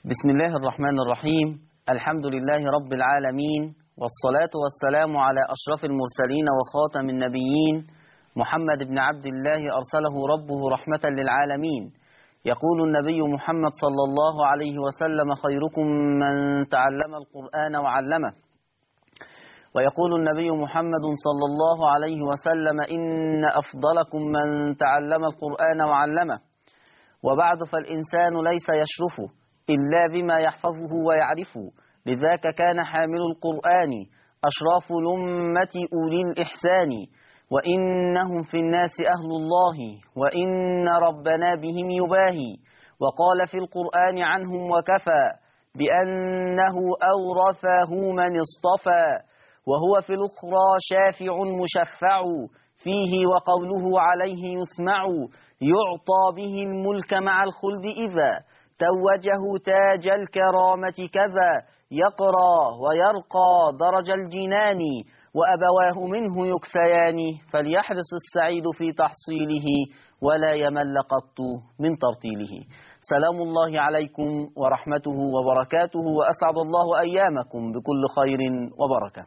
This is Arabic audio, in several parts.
بسم الله الرحمن الرحيم. الحمد لله رب العالمين، والصلاة والسلام على أشرف المرسلين وخاتم النبيين محمد بن عبد الله أرسله ربه رحمة للعالمين. يقول النبي محمد صلى الله عليه وسلم: خيركم من تعلم القرآن وعلمه. ويقول النبي محمد صلى الله عليه وسلم: إن أفضلكم من تعلم القرآن وعلمه. وبعد، فالإنسان ليس يشرف إلا بما يحفظه ويعرفه، لذاك كان حامل القرآن أشراف الأمة أولي الإحسان، وإنهم في الناس أهل الله، وإن ربنا بهم يباهي. وقال في القرآن عنهم وكفى بأنه أورثه من اصطفى، وهو في الأخرى شافع مشفع فيه، وقوله عليه يسمع، يعطى به الملك مع الخلد إذا توجه تاج الكرامة كذا، يقرى ويرقى درج الجنان، وأبواه منه يكسيان، فليحرص السعيد في تحصيله ولا يمل قط من ترتيله. سلام الله عليكم ورحمته وبركاته، وأسعد الله أيامكم بكل خير وبركة.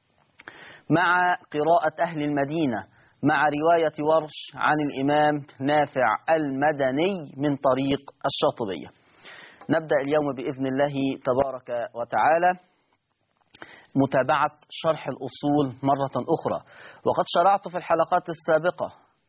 مع قراءة أهل المدينة مع رواية ورش عن الإمام نافع المدني من طريق الشاطبية. نبدأ اليوم بإذن الله تبارك وتعالى متابعة شرح الأصول مرة أخرى، وقد شرعت في الحلقات السابقة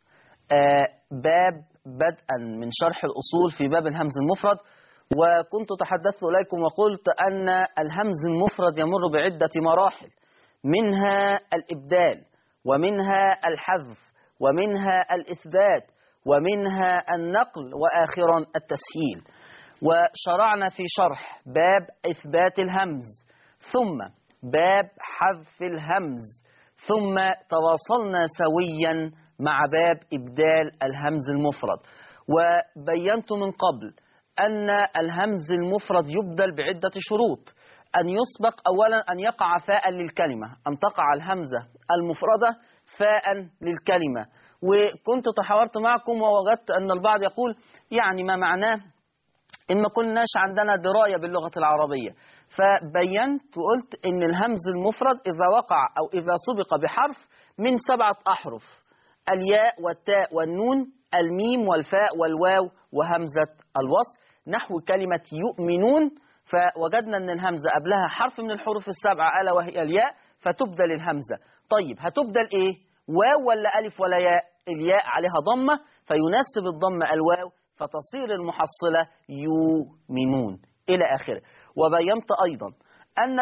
باب بدءا من شرح الأصول في باب الهمز المفرد، وكنت تحدثت إليكم وقلت أن الهمز المفرد يمر بعدة مراحل، منها الإبدال، ومنها الحذف، ومنها الإثبات، ومنها النقل، وآخرا التسهيل. وشرعنا في شرح باب إثبات الهمز، ثم باب حذف الهمز، ثم تواصلنا سويا مع باب إبدال الهمز المفرد. وبينت من قبل أن الهمز المفرد يبدل بعدة شروط: أن يسبق أولا أن يقع فاء للكلمة، أن تقع الهمزة المفردة فاء للكلمة. وكنت تحاورت معكم ووجدت أن البعض يقول يعني ما معناه إن ما كناش عندنا دراية باللغة العربية، فبينت وقلت إن الهمز المفرد إذا وقع أو إذا سبق بحرف من 7 أحرف: الياء والتاء والنون، الميم والفاء والواو وهمزة الوصل، نحو كلمة يؤمنون. فوجدنا أن الهمزة قبلها حرف من الحروف ال7 ألا وهي الياء، فتبدل الهمزة. طيب هتبدل إيه؟ واو ولا ألف ولا ياء؟ الياء عليها ضمة فيناسب الضمة الواو، فتصير المحصلة يؤمنون إلى آخره. وبينت أيضا أن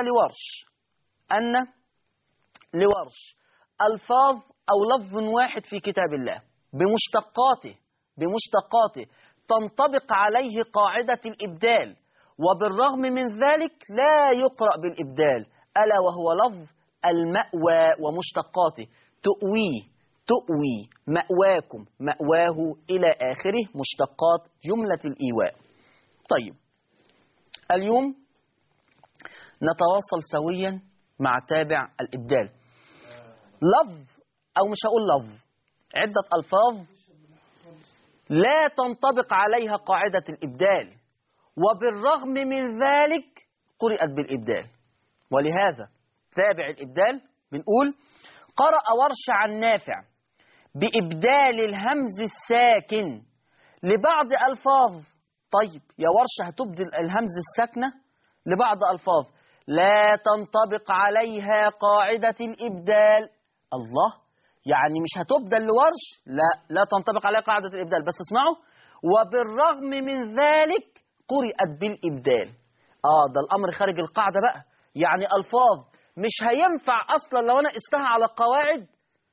لورش ألفاظ أو لفظ واحد في كتاب الله بمشتقاته تنطبق عليه قاعدة الإبدال، وبالرغم من ذلك لا يقرأ بالإبدال، ألا وهو لفظ المأوى ومشتقاته: تؤوي، مأواكم، مأواه إلى آخره، مشتقات جملة الإيواء. طيب اليوم نتواصل سويا مع تابع الإبدال. لفظ أو مش هقول لفظ، عدة ألفاظ لا تنطبق عليها قاعدة الإبدال، وبالرغم من ذلك قرأت بالإبدال. ولهذا تابع الإبدال بنقول: قرأ ورش عن نافع بإبدال الهمز الساكن لبعض ألفاظ. طيب يا ورش هتبدل الهمز الساكنة لبعض ألفاظ لا تنطبق عليها قاعدة الإبدال. الله، يعني مش هتبدل لورش؟ لا تنطبق عليها قاعدة الإبدال، بس اسمعوا: وبالرغم من ذلك قرأت بالإبدال. ده الأمر خارج القاعدة بقى، يعني ألفاظ مش هينفع أصلا لو أنا قستها على القواعد،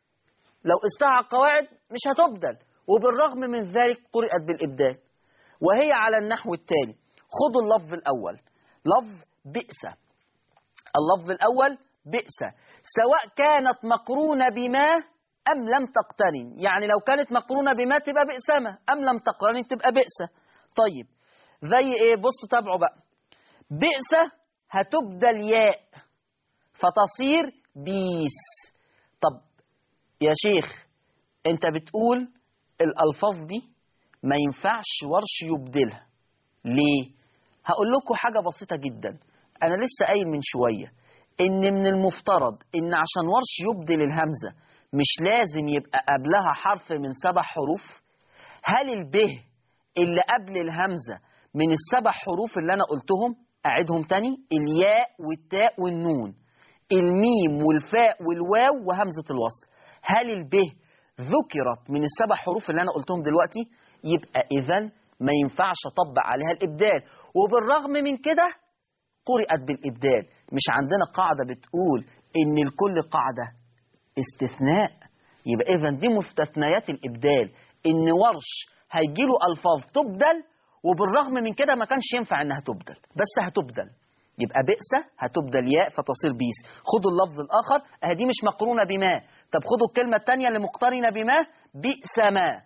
مش هتبدل، وبالرغم من ذلك قرأت بالإبدال. وهي على النحو التالي: خذوا اللفظ الأول، لفظ بئس. اللفظ الأول بئس، سواء كانت مقرونة بما أم لم تقترن. يعني لو كانت مقرونة بما تبقى بئسمة، أم لم تقترن تبقى بئسة. طيب زي إيه؟ بص تابعوا بقى. بئس هتبدل ياء فتصير بيس. طب يا شيخ انت بتقول الألفاظ دي ما ينفعش ورش يبدلها، ليه؟ هقول لكم حاجة بسيطة جدا. أنا لسه قايل من شوية إن من المفترض إن عشان ورش يبدل الهمزة مش لازم يبقى قبلها حرف من 7 حروف. هل البه اللي قبل الهمزة من ال7 حروف اللي أنا قلتهم؟ أعيدهم تاني: الياء والتاء والنون، الميم والفاء والواو وهمزة الوصل. هل البه ذكرت من ال7 حروف اللي أنا قلتهم دلوقتي؟ يبقى إذن ما ينفعش أطبق عليها الإبدال، وبالرغم من كده قرأت بالإبدال. مش عندنا قاعدة بتقول إن لكل قاعدة استثناء؟ يبقى إذن دي مستثنيات الإبدال، إن ورش هيجيله ألفاظ تبدل وبالرغم من كده ما كانش ينفع إنها تبدل، بس هتبدل. يبقى بئس هتبدل ياء فتصير بيس. خدوا اللفظ الآخر، دي مش مقرونة بما. طب خدوا الكلمة الثانية اللي مقترنة بما: بئس ما.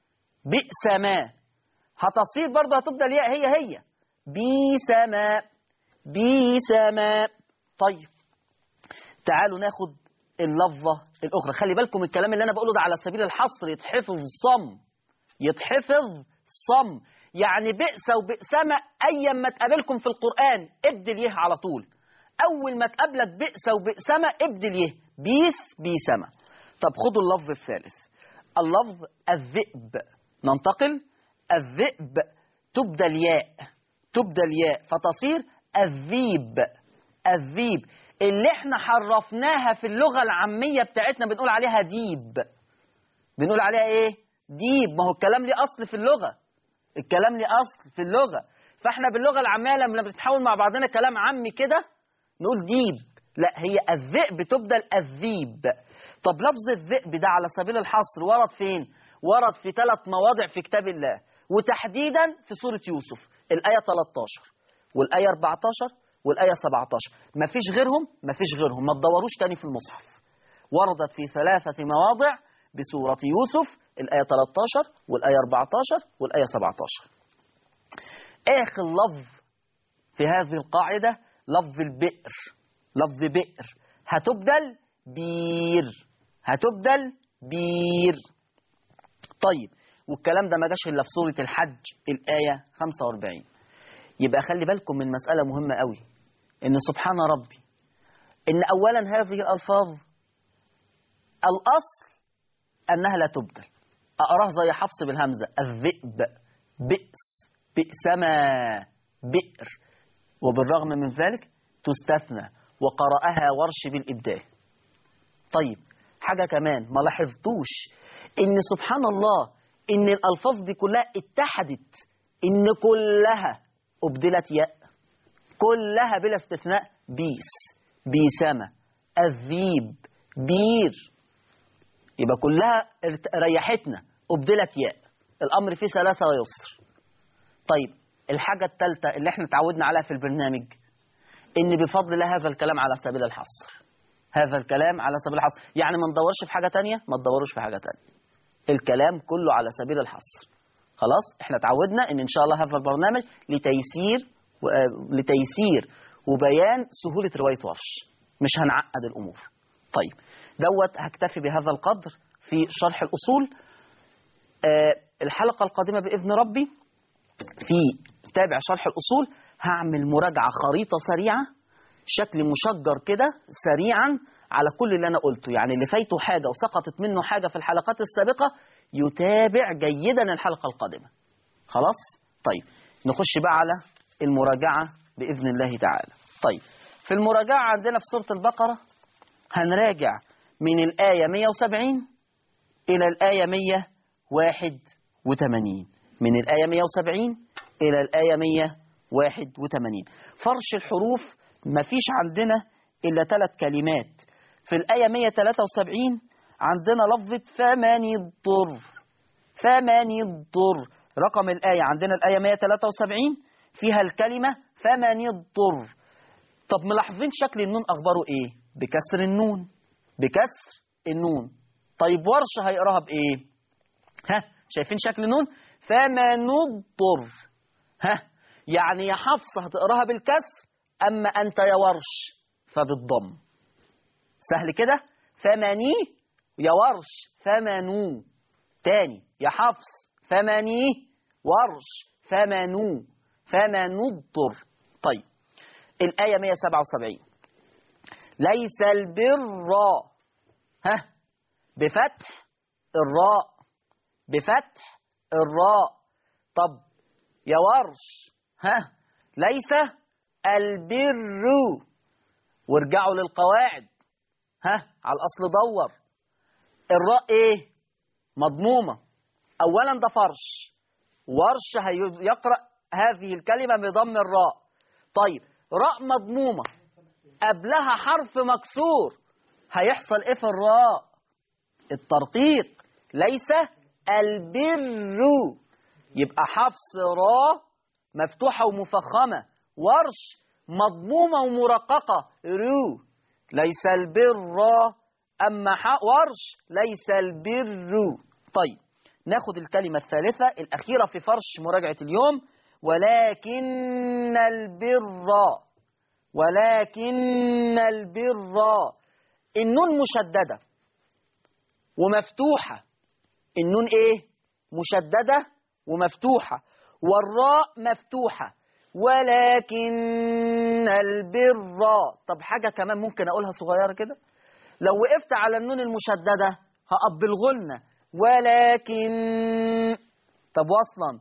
بئس ما هتصير برضه هتبدل ياء هي بئس ما. بئس ما. طيب تعالوا ناخد اللفظة الأخرى. خلي بالكم الكلام اللي أنا بقوله ده على سبيل الحصر، يتحفظ صم. يتحفظ صم. يعني بئس وبئسما أيا ما تقابلكم في القرآن ابدل يه على طول. أول ما تقابلك بئس وبئسما ابدل يه بيس بيسما. طب خدوا اللفظ الثالث، اللفظ الذئب. ننتقل. الذئب تبدل ياء. تبدل ياء فتصير الذيب. الذيب اللي احنا حرفناها في اللغة العامية بتاعتنا بنقول عليها ديب. بنقول عليها ايه؟ ديب. ما هو الكلام ليه أصل في اللغة. الكلام ليه أصل في اللغة. فاحنا باللغة العامية لما بنتحاول مع بعضنا كلام عامي كده نقول ديب. لا، هي الذئب تبدل الذيب. طب لفظ الذئب ده على سبيل الحصر ورد فين؟ ورد في 3 مواضع في كتاب الله، وتحديدا في سورة يوسف، الآية 13 والآية 14 والآية 17. مفيش غيرهم. مفيش غيرهم، ما تدوروش تاني في المصحف. وردت في 3 مواضع بسورة يوسف، الآية 13 والآية 14 والآية 17. آخر لفظ في هذه القاعدة لفظ البئر. لفظ بئر هتبدل بير. هتبدل بير. طيب والكلام ده ما جاش إلا في سورة الحج الآية 45. يبقى خلي بالكم من مسألة مهمة قوي، إن سبحان ربي إن أولا هذه الألفاظ الأصل أنها لا تبدل. أقراه زي حفص بالهمزة: الذئب، بئس، بئسما، بئر. وبالرغم من ذلك تستثنى وقرأها ورش بالإبدال. طيب حاجة كمان ما لاحظتوش، إن سبحان الله إن الألفاظ دي كلها اتحدت، إن كلها أبدلت ياء. كلها بلا استثناء: بيس، بيسما، الذيب، بير. يبقى كلها ريحتنا، أبدلت ياء. الأمر فيه سلاسة ويسر. طيب الحاجة الثالثة اللي احنا تعودنا عليها في البرنامج، إن بفضل الله هذا الكلام على سبيل الحصر. هذا الكلام على سبيل الحصر، يعني ما ندورش في حاجة تانية. ما تدوروش في حاجة تانية، الكلام كله على سبيل الحصر. خلاص احنا تعودنا إن شاء الله هذا البرنامج لتيسير وبيان سهولة رواية ورش، مش هنعقد الأمور. طيب دوت هكتفي بهذا القدر في شرح الأصول. الحلقة القادمة بإذن ربي في تابع شرح الأصول هعمل مراجعة خريطة سريعة، شكل مشجر كده سريعا على كل اللي أنا قلته. يعني اللي فايته حاجة وسقطت منه حاجة في الحلقات السابقة يتابع جيدا الحلقة القادمة. خلاص؟ طيب نخش بقى على المراجعة بإذن الله تعالى. طيب في المراجعة عندنا في سورة البقرة هنراجع من الآية 170 إلى الآية 181. من الآية 170 إلى الآية 181. فرش الحروف مفيش عندنا إلا 3 كلمات. في الآية 173 عندنا لفظة فمن الضر. فمن الضر رقم الآية عندنا الآية 173 فيها الكلمة فمن الضر. طب ملاحظين شكل النون أخباره إيه؟ بكسر النون. بكسر النون. طيب ورش هيقراها بإيه؟ ها شايفين شكل النون؟ فمن الضر. ها يعني يا حفصة هتقراها بالكسر، أما أنت يا ورش فبالضم. سهل كده؟ فمني يا ورش فمنو. تاني يا حفص فمني، ورش فمنو. فمن اضطر. طيب الآية 177 ليس البر بفتح الراء، بفتح الراء. طب يا ورش ليس البر، وارجعوا للقواعد على الأصل دور. الراء ايه؟ مضمومة. أولا ده فرش، ورش هيقرأ هذه الكلمة بضم الراء. طيب راء مضمومة قبلها حرف مكسور، هيحصل ايه في الراء؟ الترقيق. ليس البر، يبقى حفص راء مفتوحة ومفخمة، ورش مضمومة ومرققة رو. ليس البر، أما ورش ليس البر. طيب ناخد الكلمة الثالثة الأخيرة في فرش مراجعة اليوم، ولكن البر. ولكن البر، النون مشددة ومفتوحة. النون ايه؟ مشددة ومفتوحة، والراء مفتوحة. ولكن البر. طب حاجة كمان ممكن أقولها صغيرة كده، لو وقفت على النون المشددة هقف بالغنة ولكن. طب وصلا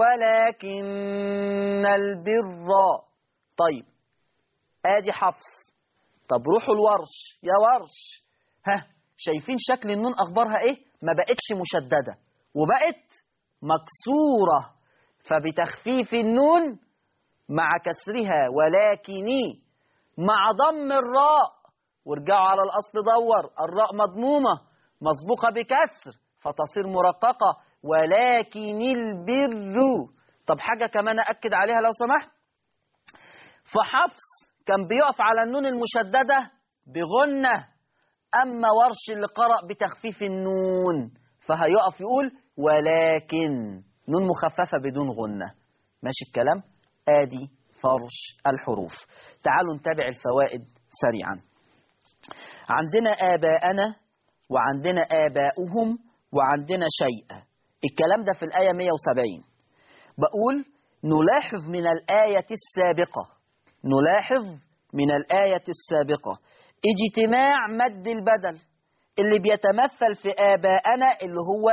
ولكن البر. طيب ادي حفص. طب روحوا الورش يا ورش، شايفين شكل النون اخبارها ايه؟ ما بقتش مشددة وبقت مكسورة، فبتخفيف النون مع كسرها ولكني مع ضم الراء. وارجعوا على الأصل دور، الراء مضمومة مسبوقة بكسر فتصير مرققة، ولكن البر. طب حاجة كمان أكد عليها لو سمحت، فحفص كان بيقف على النون المشددة بغنة، أما ورش اللي قرأ بتخفيف النون فهيقف يقول ولكن، نون مخففة بدون غنة. ماشي الكلام؟ آدي فرش الحروف. تعالوا نتابع الفوائد سريعا. عندنا آباءنا وعندنا آباؤهم وعندنا شيء. الكلام ده في الآية 170. بقول نلاحظ من الآية السابقة، نلاحظ من الآية السابقة اجتماع مد البدل اللي بيتمثل في آباءنا اللي هو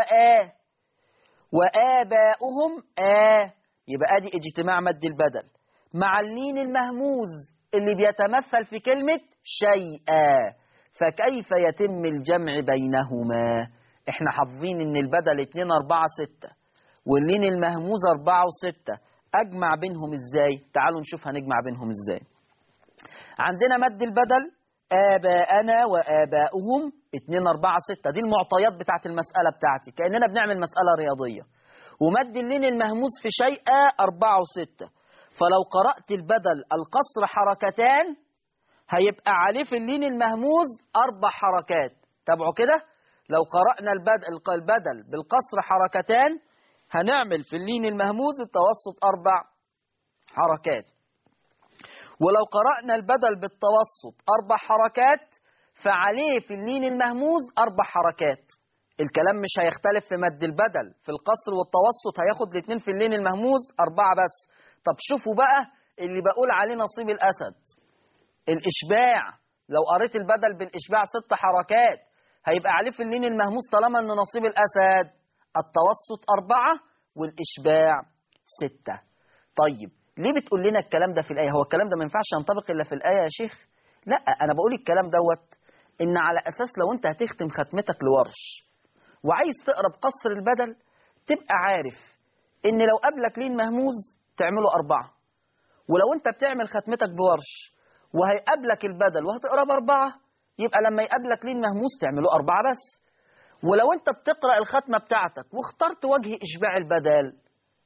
وآباؤهم يبقى ادي اجتماع مد البدل مع اللين المهموز اللي بيتمثل في كلمة شيئا، فكيف يتم الجمع بينهما؟ احنا حافظين ان البدل 2 4 6 واللين المهموز 4 و6، اجمع بينهم ازاي؟ تعالوا نشوف هنجمع بينهم ازاي. عندنا مد البدل آباءنا وآباؤهم 2 4 6، دي المعطيات بتاعت المسألة بتاعتي كأننا بنعمل مسألة رياضية. ومد اللين المهموز في شيئا 4 و6، فلو قرأت البدل القصر حركتان هيبقى عليه في اللين المهموز 4 حركات. تابعوا كده، لو قرأنا البدل بالقصر حركتان هنعمل في اللين المهموز التوسط 4 حركات، ولو قرأنا البدل بالتوسط 4 حركات فعليه في اللين المهموز 4 حركات. الكلام مش هيختلف في مد البدل في القصر والتوسط، هياخد الاثنين في اللين المهموز 4 بس. طب شوفوا بقى اللي بقول عليه نصيب الأسد، الإشباع. لو قريت البدل بالإشباع 6 حركات هيبقى عليه في اللين المهموز طالما أن نصيب الأسد التوسط 4 والإشباع 6. طيب ليه بتقول لنا الكلام ده في الآية؟ هو الكلام ده ما ينفعش ينطبق إلا في الآية يا شيخ؟ لا، أنا بقول الكلام دوت إن على أساس لو أنت هتختم ختمتك لورش وعايز تقرأ بقصر البدل تبقى عارف إن لو قبلك لين مهموز تعمله 4، ولو أنت بتعمل ختمتك بورش وهيقابلك البدل وهتقرأ ب4 يبقى لما يقابلك لين مهموز تعمله 4 بس. ولو أنت بتقرأ الختمة بتاعتك واخترت وجه إشباع البدل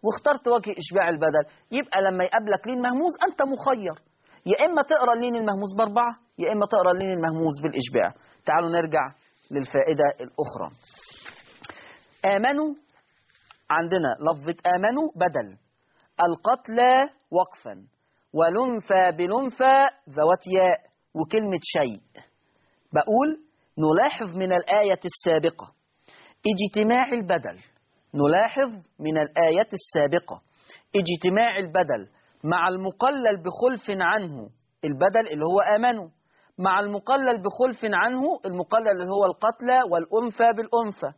يبقى لما يقابلك لين مهموز أنت مخير، يا إما تقرأ اللين المهموز ب4 يا إما تقرأ اللين المهموز بالإشباع. تعالوا نرجع للفائدة الأخرى. آمنوا، عندنا لفظة آمنوا بدل، القتلى وقفا، ولنفى بلنفى ذوات ياء، وكلمة شيء. بقول نلاحظ من الآية السابقة اجتماع البدل، نلاحظ من الآية السابقة اجتماع البدل مع المقلل بخلف عنه، البدل اللي هو آمنوا، مع المقلل بخلف عنه، المقلل اللي هو القتلى والأنثى بالأنثى،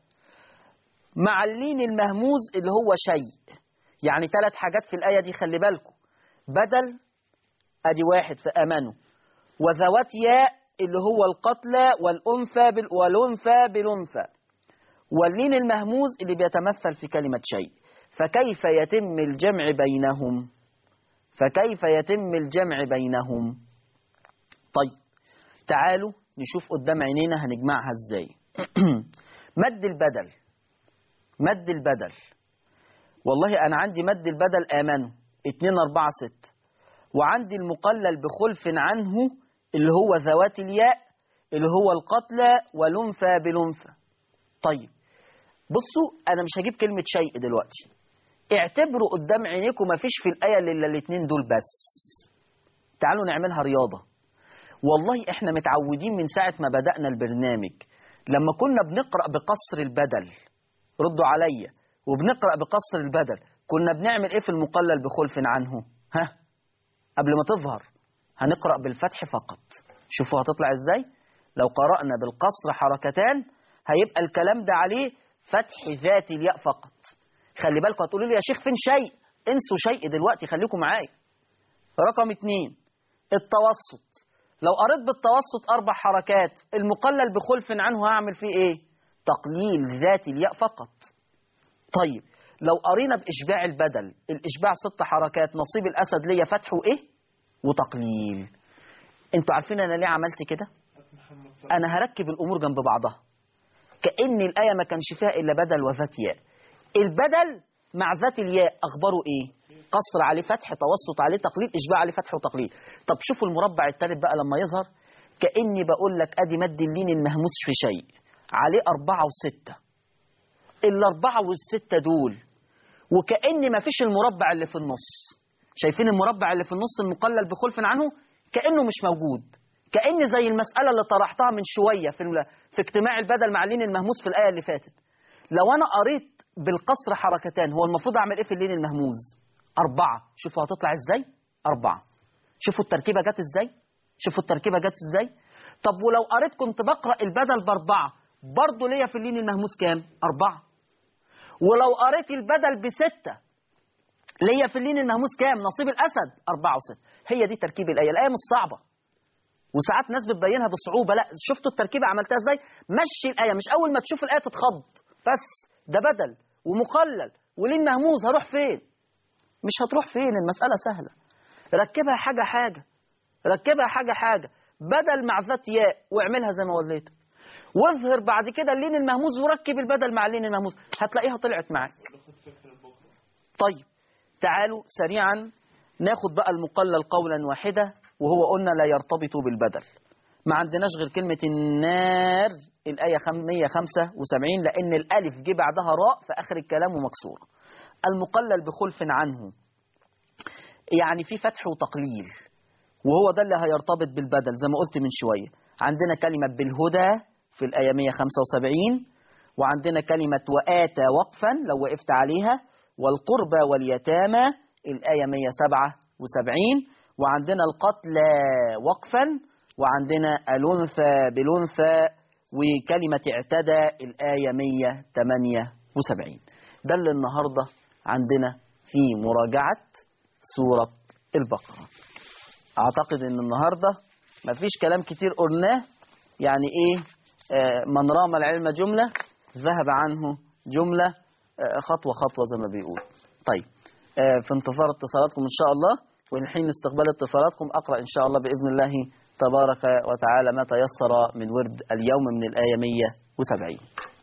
مع اللين المهموز اللي هو شيء. يعني 3 حاجات في الآية دي، خلي بالكم. بدل أدي واحد في آمنوا، وذوات ياء اللي هو القتلى والأنثى بالأنثى، واللين المهموز اللي بيتمثل في كلمة شيء. فكيف يتم الجمع بينهم؟ فكيف يتم الجمع بينهم؟ طيب تعالوا نشوف قدام عينينا هنجمعها ازاي. مد البدل، مد البدل، والله أنا عندي مد البدل آمنوا 2 4 6، وعندي المقلل بخلف عنه اللي هو ذوات الياء اللي هو القتلى والأنثى بالأنثى. طيب بصوا، أنا مش هجيب كلمة شيء دلوقتي، اعتبروا قدام عينيكم ما فيش في الآية إلا الاتنين دول بس. تعالوا نعملها رياضة. والله احنا متعودين من ساعة ما بدأنا البرنامج لما كنا بنقرأ بقصر البدل، ردوا عليا، وبنقرأ بقصر البدل كنا بنعمل ايه في المقلل بخلف عنه؟ ها، قبل ما تظهر هنقرأ بالفتح فقط. شوفوا هتطلع ازاي. لو قرأنا بالقصر حركتان هيبقى الكلام ده عليه فتح ذات الياء فقط. خلي بالكم هتقولوا لي يا شيخ فين شيء؟ انسوا شيء دلوقتي، خليكم معايا. رقم 2 التوسط. لو قريت بالتوسط 4 حركات، المقلل بخلف عنه هعمل فيه ايه؟ تقليل ذات الياء فقط. طيب لو قرينا بإشباع البدل، الإشباع 6 حركات، نصيب الأسد ليا فتح وإيه؟ وتقليل. انتوا عارفين أنا ليه عملت كده؟ أنا هركب الأمور جنب بعضها كأن الآية ما كانش فيها إلا بدل وذات ياء. البدل مع ذات الياء أخباره إيه؟ قصر عليه فتح، توسط عليه تقليل، إشباع عليه فتح وتقليل. طب شوفوا المربع الثالث بقى لما يظهر، كأني بقول لك أدي مد اللين المهموس في شيء عليه 4 و6، ال4 وال6 دول، وكأن ما فيش المربع اللي في النص. شايفين المربع اللي في النص المقلل بخلف عنه؟ كأنه مش موجود، كأن زي المسألة اللي طرحتها من شوية في اجتماع البدل مع اللين المهموس في الآية اللي فاتت. لو أنا قريت بالقصر حركتان هو المفروض أعمل إيه في اللين المهموز؟ 4. شوفوا هتطلع إزاي؟ 4. شوفوا التركيبة جت إزاي؟ شوفوا التركيبة جت إزاي؟ طب ولو قريت كنت بقرأ البدل ب4 برضه ليا في اللين المهموز كام؟ 4. ولو قريت البدل ب6 ليا في اللين المهموس كام؟ نصيب الأسد 4 و6. هي دي تركيب الآية. الآية مش صعبة، وساعات ناس بتبينها بصعوبة. لا، شفتوا التركيبة عملتها ازاي؟ مشي الآية، مش أول ما تشوف الآية تتخض بس ده بدل ومقلل ولين مهموز، هروح فين؟ مش هتروح فين، المسألة سهلة. ركبها حاجة حاجة، ركبها حاجة حاجة، بدل مع ذات ياء واعملها زي ما وليتك، واظهر بعد كده اللين المهموز وركب البدل مع اللين المهموز، هتلاقيها طلعت معاك. طيب تعالوا سريعا ناخد بقى المقلل قولا واحدة، وهو قلنا لا يرتبط بالبدل. ما عندناش غير كلمة النار، الآية 175، لأن الألف جه بعدها راء في آخر الكلام ومكسورة. المقلل بخلف عنه يعني في فتح وتقليل، وهو ده اللي هيرتبط بالبدل زي ما قلت من شوية. عندنا كلمة بالهدى في الآية 175، وعندنا كلمة وآتى وقفا لو وقفت عليها، والقربى واليتامى الآية 177، وعندنا القتلى وقفا، وعندنا الأنثى بالأنثى، وكلمة اعتدى الآية 178. ده اللي النهاردة عندنا في مراجعة سورة البقرة. أعتقد أن النهاردة مفيش كلام كتير قلناه، يعني إيه، من رام العلم جملة ذهب عنه جملة، خطوة خطوة زي ما بيقول. طيب في انتظار اتصالاتكم إن شاء الله، وإن حين استقبال اتصالاتكم أقرأ إن شاء الله بإذن الله تبارك وتعالى ما تيسر من ورد اليوم من الآية 170.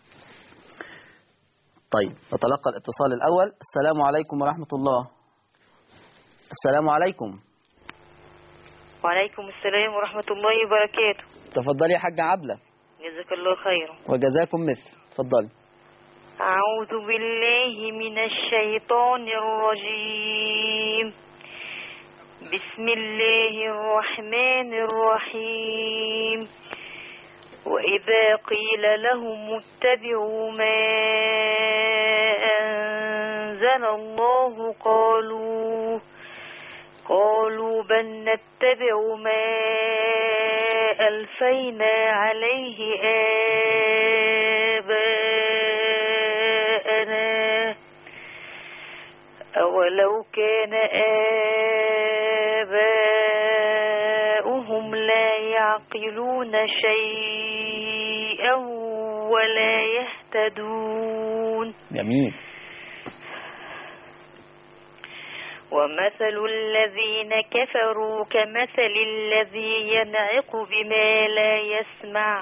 طيب نتلقى الاتصال الأول. السلام عليكم ورحمة الله. السلام عليكم. وعليكم السلام ورحمة الله وبركاته. تفضلي يا حاجة عبلة. جزاك الله خيرا. وجزاكم مثل. تفضلي. أعوذ بالله من الشيطان الرجيم. بسم الله الرحمن الرحيم. وإذا قيل لهم اتبعوا ما أنزل أنزل الله قالوا بل نتبع ما ألفينا عليه آباءنا أولو كان آباؤهم لا يعقلون شيئا ولا يهتدون. جميل. ومثل الذين كفروا كمثل الذي ينعق بما لا يسمع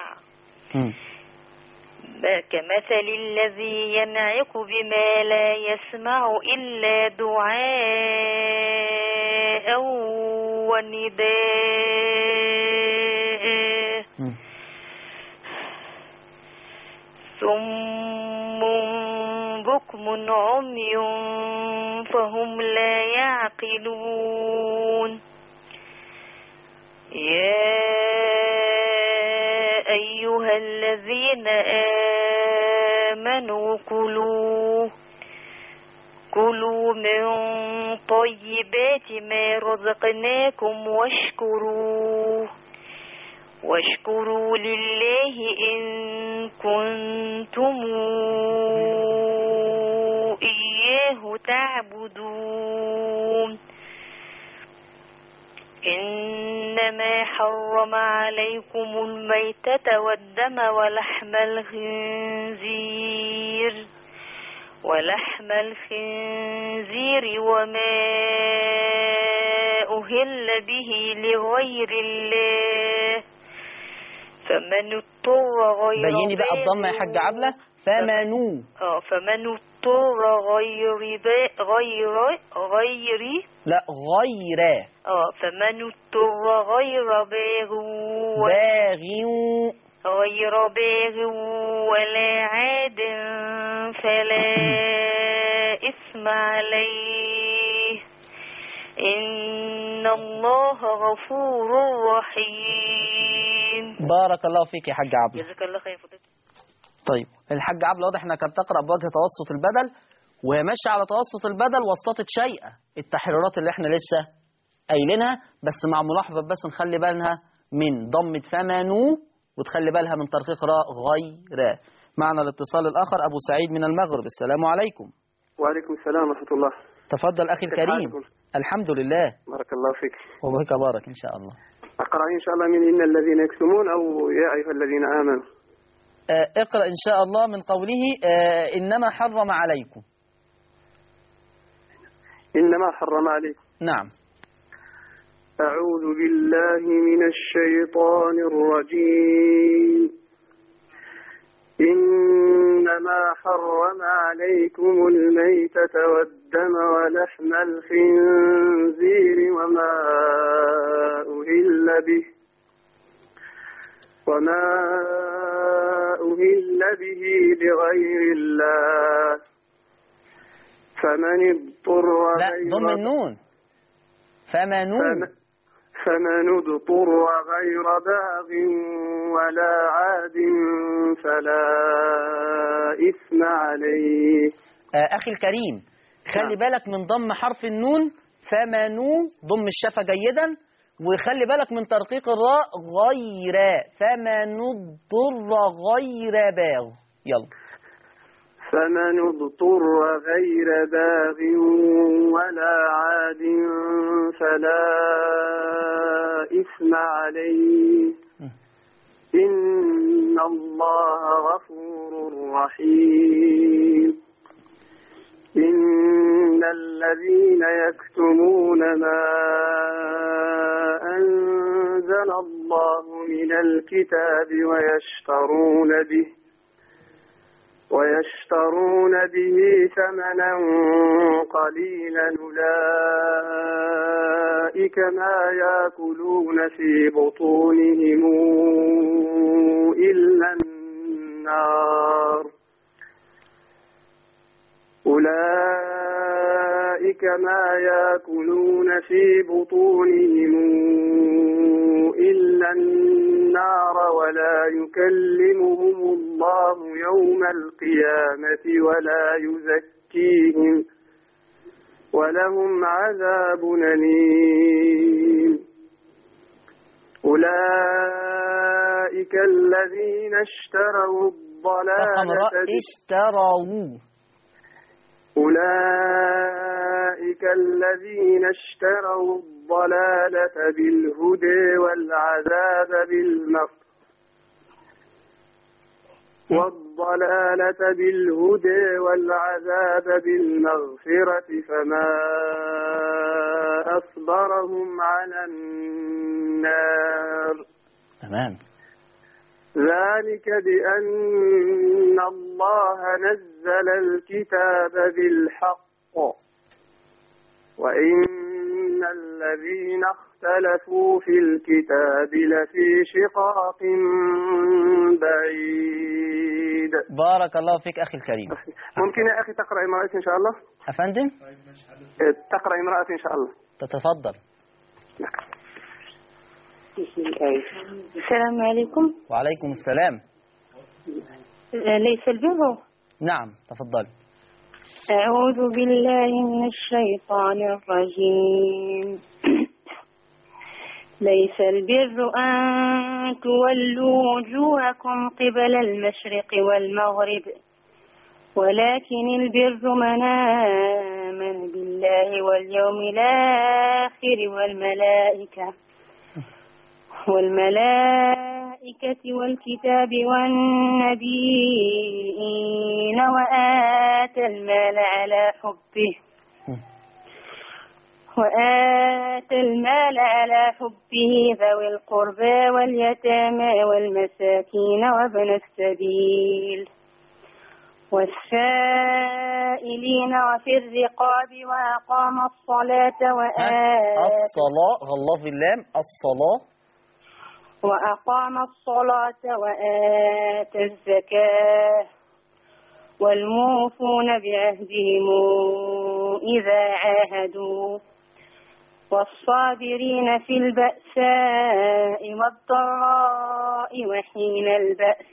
كمثل الذي ينعق بما لا يسمع إلا دعاء ونداء ثم بكم عمي فهم لا يعقلون. يا أيها الذين آمنوا كلوا من طيبات ما رزقناكم واشكروا لله إن كنتم إياه تعبدون. إنما حرم عليكم الميتة والدم ولحم الخنزير وما أهل به لغير الله فمن اضطر غير بيني بقى الضمة يا حاج عبلة. فمن اضطر فمن اضطر غير باغ ولا عاد فلا إثم عليه إن الله غفور رحيم. بارك الله فيك يا حاج عبلة. جزاك الله خير. طيب الحاج عبلة واضح انها كانت تقرأ بوجه توسط البدل وهي ماشيه على توسط البدل وسطت شيئا التحريرات اللي احنا لسه قايلينها، بس مع ملاحظه بس نخلي بالنا من ضمه فمنو وتخلي بالها من ترقيق راء غير. معنا الاتصال الاخر ابو سعيد من المغرب. السلام عليكم. وعليكم السلام ورحمه الله. تفضل اخي الكريم. الحمد لله. بارك الله فيك. وبك بارك ان شاء الله. اقرا ان شاء الله من ان الذين يكتمون او يا ايها الذين امنوا. اقرا ان شاء الله من قوله انما حرم عليكم. إنما حرم عليكم. نعم. أعوذ بالله من الشيطان الرجيم. إنما حرم عليكم الميتة والدم ولحم الخنزير وما أهل به لغير الله فمن اضطر ضم النون فمن اضطر غير باغ ولا عاد فلا إثم عليه. أخي الكريم خلي بالك من ضم حرف النون فمنو، ضم الشفة جيدا، وخلي بالك من ترقيق الراء غير فمن اضطر غير باغ. يلا. فمن اضطر غير باغ ولا عاد فلا إثم عليه إن الله غفور رحيم. إن الذين يكتمون ما أنزل الله من الكتاب ويشترون به ثمنا قليلا أولئك ما يأكلون في بطونهم إلا النار ولا يكلمهم الله يوم القيامة ولهم عذاب أليم. أولئك الذين اشتروا رقم الضلالة اشتروا. أولئك الذين اشتروا الضلالة بالهدى والعذاب بالمغفرة فما أصبرهم على النار. تمام. ذلك بأن الله نزل الكتاب بالحق وإن الذين اختلفوا في الكتاب لفي شقاق بعيد. بارك الله فيك أخي الكريم. ممكن يا أخي تقرأ امرأتي إن شاء الله؟ أفندم؟ تقرأ امرأتي إن شاء الله. تتفضل. السلام عليكم. وعليكم السلام. ليس البر. نعم تفضل. أعوذ بالله من الشيطان الرجيم. ليس البر أن تولوا وجوهكم قبل المشرق والمغرب ولكن البر من آمن بالله واليوم الآخر والملائكة والكتاب والنبيين وآتى المال على حبه ذوي القربى واليتامى والمساكين وابن السبيل والسائلين وفي الرقاب وأقام الصلاة الله في اللام وأقام الصلاة وآتى الزكاة والموفون بعهدهم إذا عاهدوا والصابرين في البأساء والضراء وحين البأس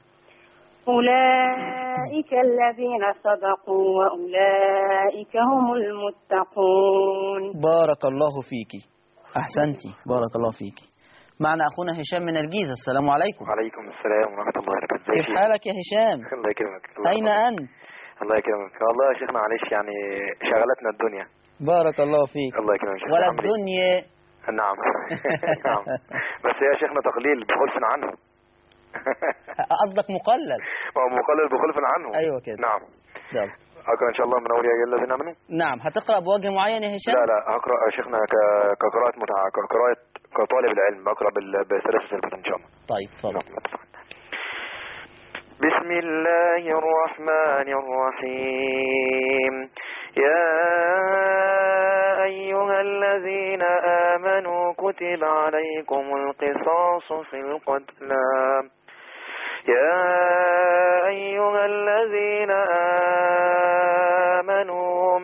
أولئك الذين صدقوا وأولئك هم المتقون. بارك الله فيك. أحسنتي. بارك الله فيك. معنا أخونا هشام من الجيزة. السلام عليكم. وعليكم السلام ورحمة الله وبركاته. كيف حالك يا هشام؟ الله يكرمك. أين أنت؟ الله يكرمك. والله يا شيخنا معلش يعني شغلتنا الدنيا. بارك الله فيك. الله يكرمك. ولا الدنيا. نعم. نعم. بس يا شيخنا تقليل بخلف عنه. قصدك مقلل؟ مقلل بخلف عنه. أيوة كده. نعم. يلا. أقرأ إن شاء الله من أول يا الذين آمنوا. نعم. هتقرأ بوجه معين يا هشام؟ لا هقرأ يا شيخنا كقراءة كقراءة كطالب العلم بقرأ بثلاث سلبات إن شاء الله. طيب تفضل. بسم الله الرحمن الرحيم. يا أيها الذين آمنوا كتب عليكم القصاص في القتلى. يا أيها الذين آمنوا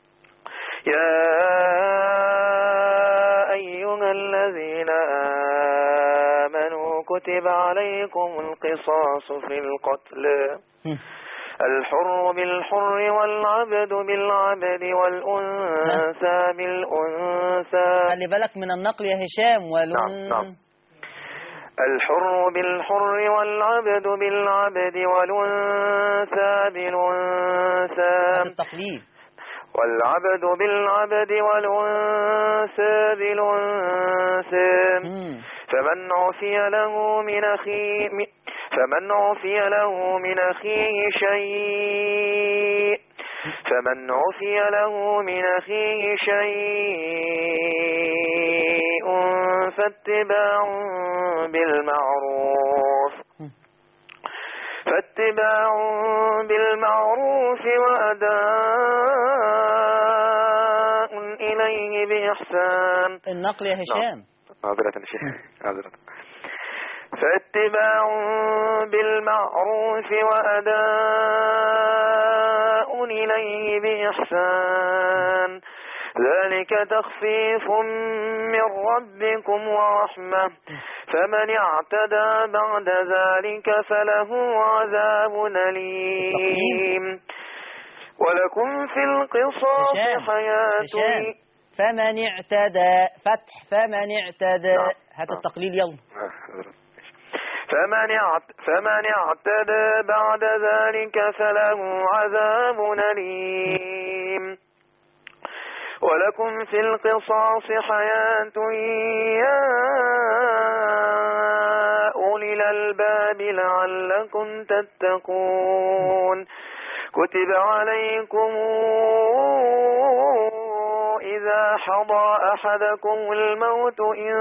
كتب عليكم القصاص في القتلى. الحر بالحر والعبد بالعبد والأنثى بالأنثى. خلي بالك من النقل يا هشام. نعم. الحر بالحر والعبد بالعبد والأنثى بالأنثى. التقليد. والعبد بالعبد والأنثى بالأنثى. فمن عفي له من أخيه شيء فاتباع بالمعروف وأداء إليه بإحسان. النقل يا هشام. فاتباع بالمعروف وأداء إليه بإحسان ذلك تخفيف من ربكم ورحمة فمن اعتدى بعد ذلك فله عذاب أليم. ولكم في القصاص حياة. هشام. فمن اعتدى فتح فمن اعتدى. هات التقليل يلا. فمن اعتدى بعد ذلك فله عذاب أليم. ولكم في القصاص حياة يا أولي الألباب لعلكم تتقون. كتب عليكم إذا حضر أحدكم الموت إن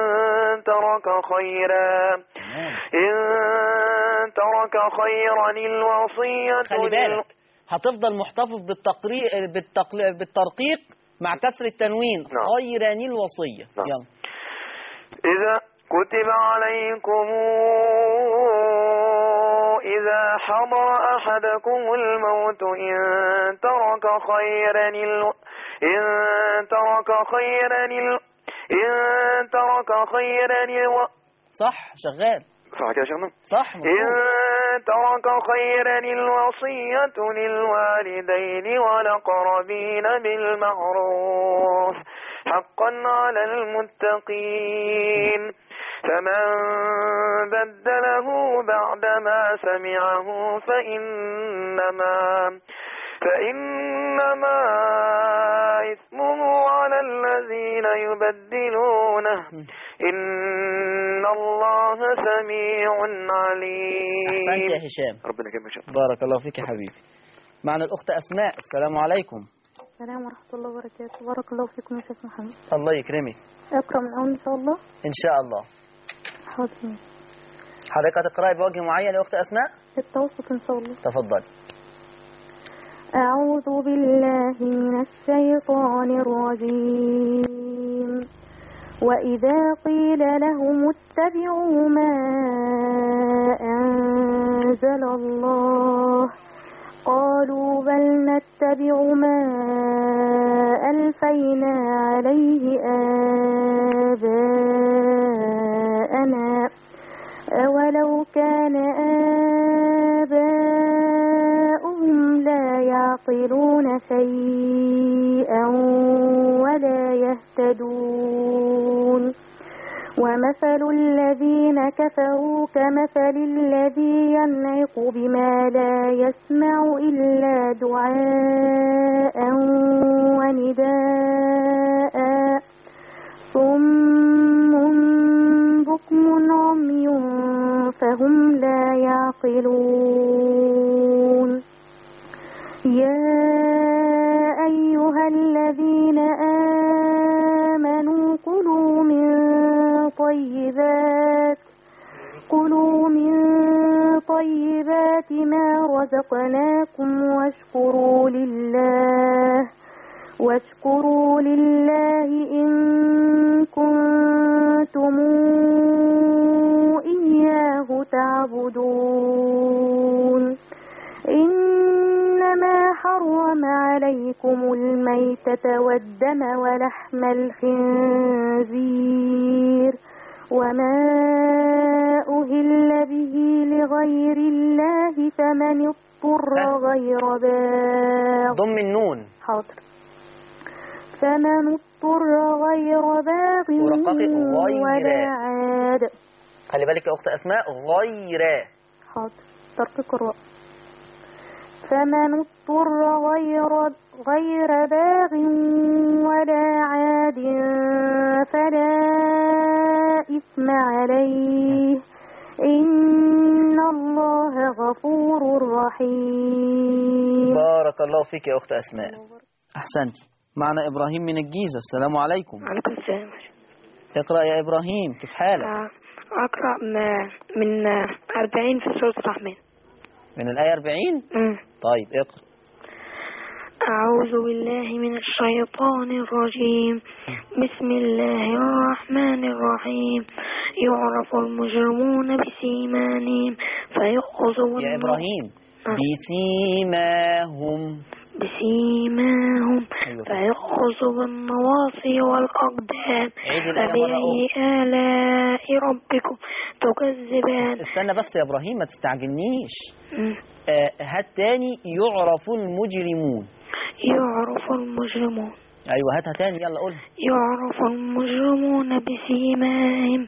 ترك خيرا الوصية. خلي بالك هتفضل محتفظ بالترقيق مع كسر التنوين. خيرا الوصية. يلا. إذا كتب عليكم إذا حضر أحدكم الموت إن ترك خيرا صح شغال. صح كده يا شيخنا؟ صح. إن ترك خيرا الوصية للوالدين والأقربين بالمعروف حقا على المتقين. فمن بدله بعدما سمعه فإنما إثمه على الذين يبدلونه إن الله سميع عليم. أحسنت يا هشام. ربنا يكرمك. بارك الله فيك يا حبيبي. معنا الأخت أسماء. السلام عليكم. السلام ورحمة الله وبركاته. بارك الله فيكم يا شيخ محمد. الله يكرمك. أقرأ من أول إن شاء الله. إن شاء الله. حاضر. حضرتك هتقرأي بوجه معين يا أخت أسماء؟ التوسط إن شاء الله. تفضل. أعوذ بالله من الشيطان الرجيم. وإذا قيل لهم اتبعوا ما أنزل الله قالوا بل نتبع ما ألفينا عليه آباءنا أولو كان آباؤهم لا يعقلون شيئا ولا يهتدون. ومثل الذين كفروا كمثل الذي ينعق بما لا يسمع إلا دعاء ونداء صم بكم عمي فهم لا يعقلون. يا أيها الذين آمنوا كلوا من طيبات ما رزقناكم واشكروا لله إن كنتم إياه تعبدون. إنما حرم عليكم الميتة والدم ولحم الخنزير وما أهل به لغير الله فمن اضطر غير باغ. ضم النون. حاضر. فمن اضطر غير باغ ولا عاد. خلي بالك يا أخت أسماء غير. حاضر. ترقيق الراء. فمن اضطر غير باغ ولا عاد فلا إثم عليه إن الله غفور رحيم. بارك الله فيك يا أخت أسماء. أحسنتي. معنا إبراهيم من الجيزة. السلام عليكم. وعليكم السلام. اقرأ يا إبراهيم. كيف حالك؟ أقرأ من 40 في سورة الرحمن. من الآية 40؟ طيب اقرأ. أعوذ بالله من الشيطان الرجيم. بسم الله الرحمن الرحيم. يعرف المجرمون بسيمانهم فيؤخذوا. يا إبراهيم بسيماهم فيأخذوا بالنواصي والأقدام. فبأي آلاء ربكم تكذبان. استنى بس يا إبراهيم ما تستعجلنيش. هات تاني. يعرف المجرمون. يعرف المجرمون. أيوة هاتها تاني، يلا قولها. يعرف المجرمون بسيماهم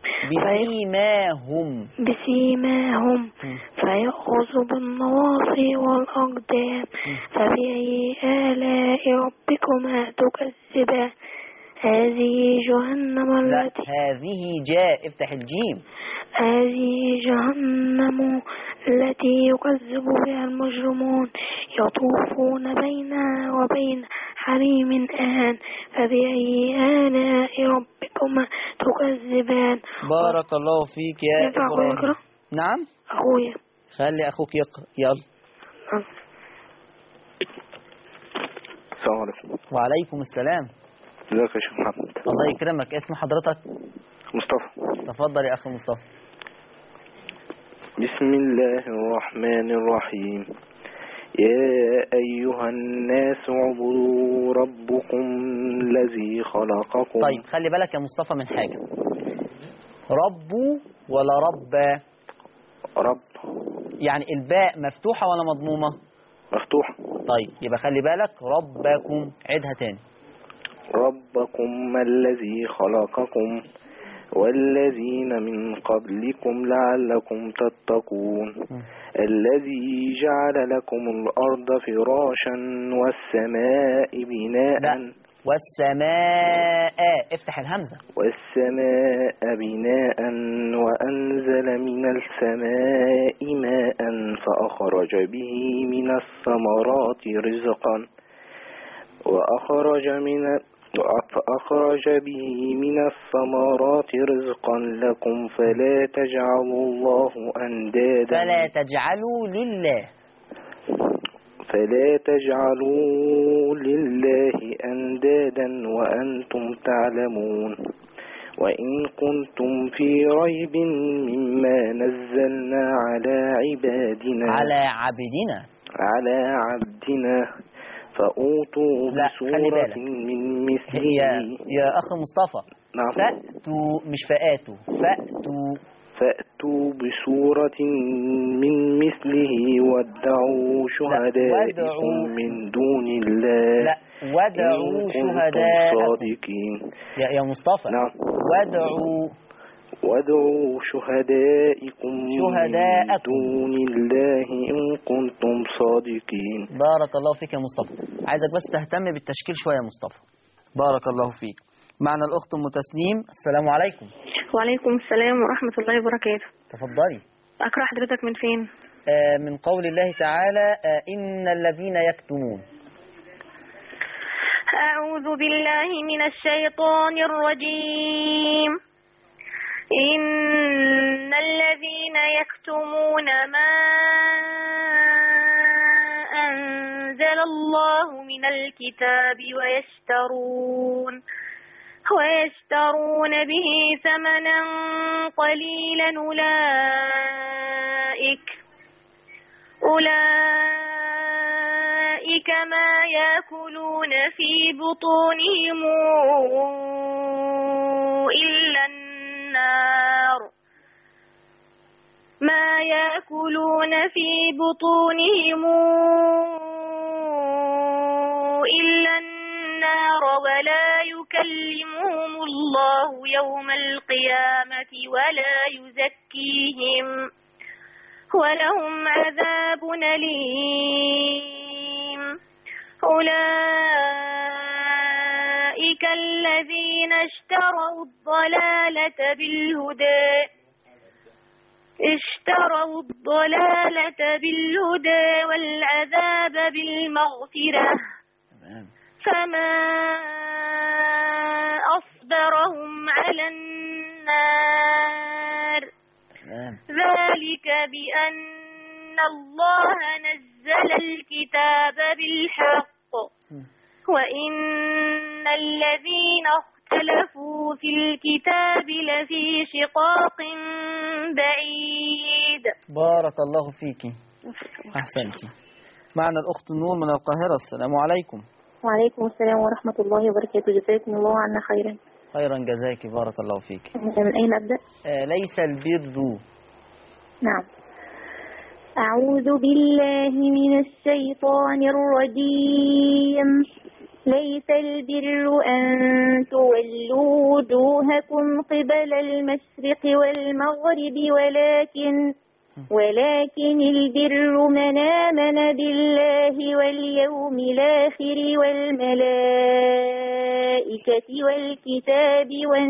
بسيماهم فيأخذ بالنواصي والأقدام. فبأي آلاء ربكما تكذبان. هذه جهنم لا، التي هذه جاء، افتح الجيم. هذه جهنم التي يكذب بها المجرمون يطوفون بينها وبين حميم آن. فبأي آلاء ربكما تكذبان. بارك الله فيك يا إبراهيم. نعم أخويا. خلي أخوك يقرأ، يلا. السلام عليكم. وعليكم السلام. ازيك يا شيخ محمد؟ الله يكرمك، اسم حضرتك؟ مصطفى. تفضل يا أخي مصطفى. بسم الله الرحمن الرحيم. يا أيها الناس اعبدوا ربكم الذي خلقكم. طيب خلي بالك يا مصطفى من حاجة، ربوا ولا ربا؟ رب. يعني الباء مفتوحة ولا مضمومة؟ مفتوحة. طيب يبقى خلي بالك، ربكم، عيدها تاني. ربكم الذي خلقكم والذين من قبلكم لعلكم تتقون. الذي جعل لكم الأرض فراشا والسماء بناء. لا، والسماء، افتح الهمزة. والسماء بناء وأنزل من السماء ماء فأخرج به من الثمرات رزقا فأخرج به من الثمرات رزقا لكم فلا تجعلوا الله أندادا. فلا تجعلوا لله أندادا وأنتم تعلمون. وإن كنتم في ريب مما نزلنا على عبدنا فأوتوا بسورة من مثله. يا أخ مصطفى، نعم. فأتوا مش فآتوا، فأتوا بسورة من مثله وادعوا شهداءكم من دون الله. لا، ودعوا شهداءكم. صادقين. يا مصطفى. نعم. ودعوا شهداءكم من دون الله إن كنتم صادقين. بارك الله فيك يا مصطفى. عايزك بس تهتم بالتشكيل شوية يا مصطفى. بارك الله فيك. معنا الأخت أم تسنيم. السلام عليكم. وعليكم السلام ورحمة الله وبركاته. تفضلي. أقرأ حضرتك من فين؟ من قول الله تعالى إن الذين يكتمون. أعوذ بالله من الشيطان الرجيم. إن الذين يكتمون ما أنزل الله من الكتاب ويشترون به ثمنا قليلا أولئك ما يأكلون في بطونهم إلا النار. ولا يكلمهم الله يوم القيامة ولا يزكيهم ولهم عذاب أليم. أولئك الذين اشتروا الضلالة بالهدى والعذاب بالمغفرة فما أصبرهم على النار. ذلك بأن الله نزل الكتاب بالحق وإن الذين اختلفوا في الكتاب لفي شقاق بعيد. بارك الله فيك. أحسنتي. معنا الأخت نور من القاهرة. السلام عليكم. وعليكم السلام ورحمة الله وبركاته. جزاكم الله عنا خيرا. خيرا جزاك. بارك الله فيك. من أين أبدأ؟ ليس البر. نعم. أعوذ بالله من الشيطان الرجيم. ليس البر أن تولوا وجوهكم قبل المشرق والمغرب ولكن البر من آمن بالله واليوم الآخر والملائكة والكتاب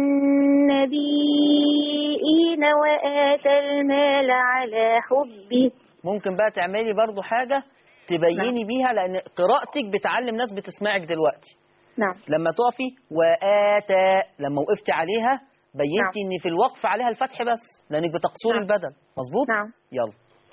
والنبيين وآتى المال على حبه. ممكن بقى تعملي برضو حاجة تبيني بيها، لأن قراءتك بتعلم ناس بتسمعك دلوقتي. نعم. لما تقفي وآتى، لما وقفتي عليها بينتي إن في الوقف عليها الفتح بس، لأنك بتقصري البدل. مظبوط؟ نعم. يلا.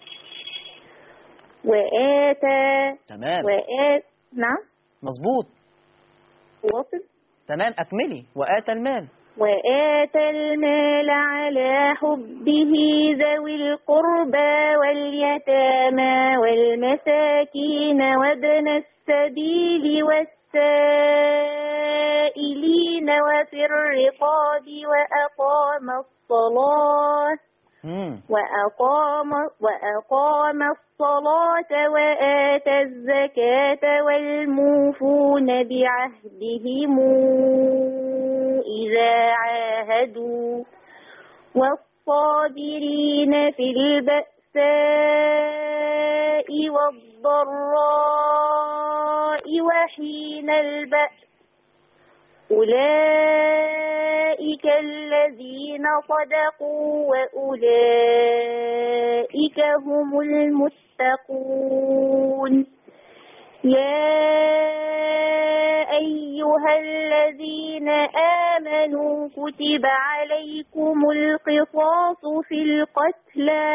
وآتى. تمام. نعم. مظبوط. واصل. تمام، أكملي. وآتى المال. وآتى المال على حبه ذوي القربى واليتامى والمساكين وابن السبيل والسائلين وفي الرقاب وأقام الصلاة وآتى الزكاة والموفون بعهدهم إذا عاهدوا والصابرين في البأساء والضراء وحين البأس أولئك الذين صدقوا وأولئك هم المتقون. يا أيها الذين آمنوا كتب عليكم القصاص في القتلى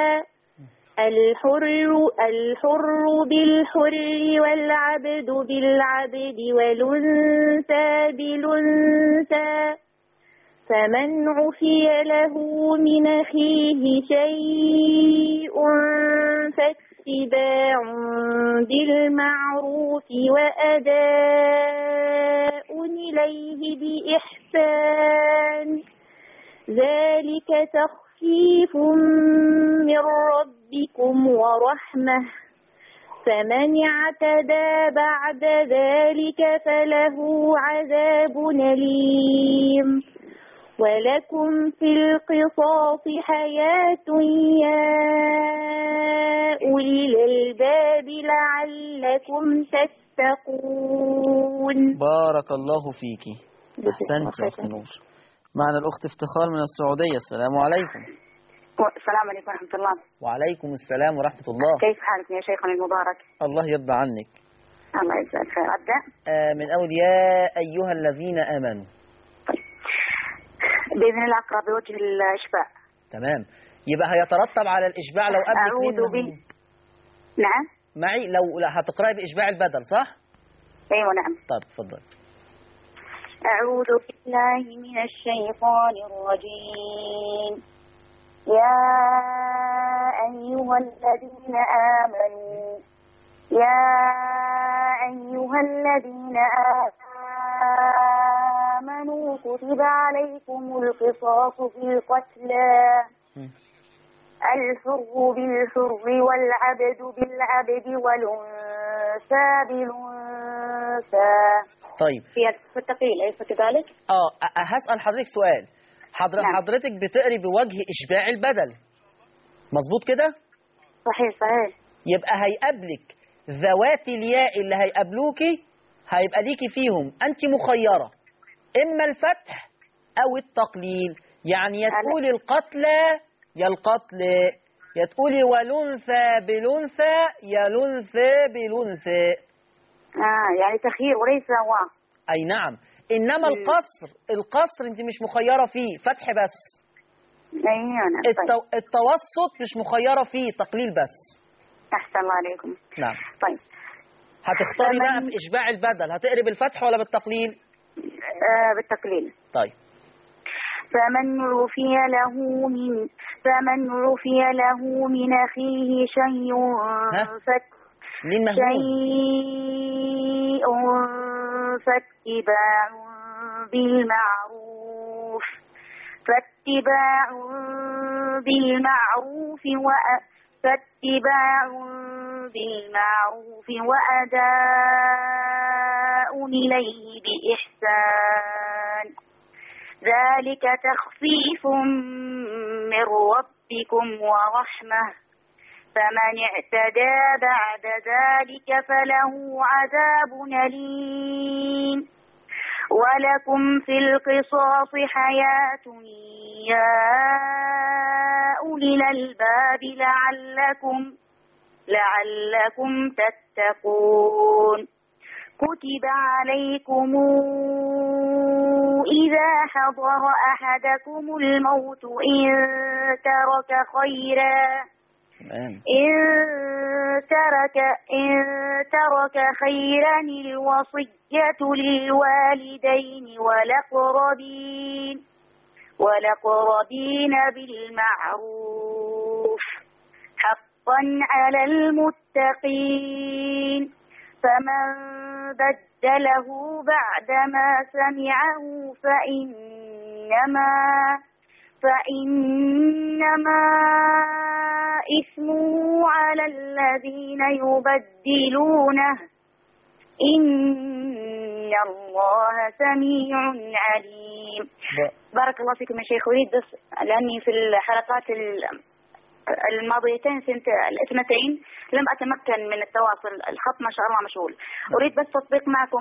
الحر بالحر والعبد بالعبد والأنثى بالأنثى فمن عفي له من أخيه شيء فاتباع بالمعروف وأداء إليه بإحسان ذلك تخفيف من ربكم ورحمة فمن اعتدى بعد ذلك فله عذاب أليم ولكم في القصاص حياة يا أولي الألباب لعلكم تتقون. بارك الله فيكي. أحسنت يا أخت نور. معنا الأخت افتخار من السعودية. السلام عليكم. السلام عليكم ورحمة الله. وعليكم السلام ورحمة الله. كيف حالك يا شيخنا المبارك؟ الله يرضى عنك. الله يجزاك خير. أبدأ؟ من أول يا أيها الذين آمنوا. بإذن الله أقرأ بوجه الإشباع. تمام. يبقى هيترتب على الإشباع لو قبل أعوذ بال. نعم. معي لو هتقرأي بإشباع البدل صح؟ أيوة نعم. طيب تفضل. أعوذ بالله من الشيطان الرجيم. يا أيها الذين آمنوا كتب عليكم القصاص في القتلى الحر بالحر والعبد بالعبد والأنثى بالأنثى. طيب في التقليل أليس كذلك؟ هسأل حضرتك سؤال. نعم. حضرتك بتقري بوجه إشباع البدل مظبوط كده؟ صحيح. يبقى هيقابلك ذوات الياء اللي هيقابلوكي هيبقى ليكي فيهم أنت مخيرة إما الفتح أو التقليل، يعني يا تقولي القتلى يا القتل، يا تقولي والأنثى بالأنثى يا الأنثى بالأنثى. يعني تخيير وليس واو. أي نعم. إنما القصر أنت مش مخيرة فيه فتح بس. أيوة. التوسط مش مخيرة فيه تقليل بس. أحسن الله عليكم. نعم. طيب هتختاري بقى بإشباع البدل، هتقري بالفتح ولا بالتقليل؟ بالتقليل. طيب. فمن عفي له من أخيه شيء فاتباع بالمعروف فاتباع بالمعروف وأداء إليه بإحسان ذلك تخفيف من ربكم ورحمة فمن اعتدى بعد ذلك فله عذاب أليم ولكم في القصاص حياة يا أولي الألباب لعلكم تتقون كتب عليكم إذا حضر أحدكم الموت إن ترك خيرا الوصية للوالدين والأقربين بالمعروف حقا على المتقين فمن بدله بعدما سمعه فإنما إثمه على الذين يبدلونه إن الله سميع عليم. بارك الله فيكم يا شيخ. أريد بس لأني في الحلقات الماضيتين سنة الاثنتين لم أتمكن من التواصل، الخط ما شاء الله مشغول. أريد بس تطبيق معكم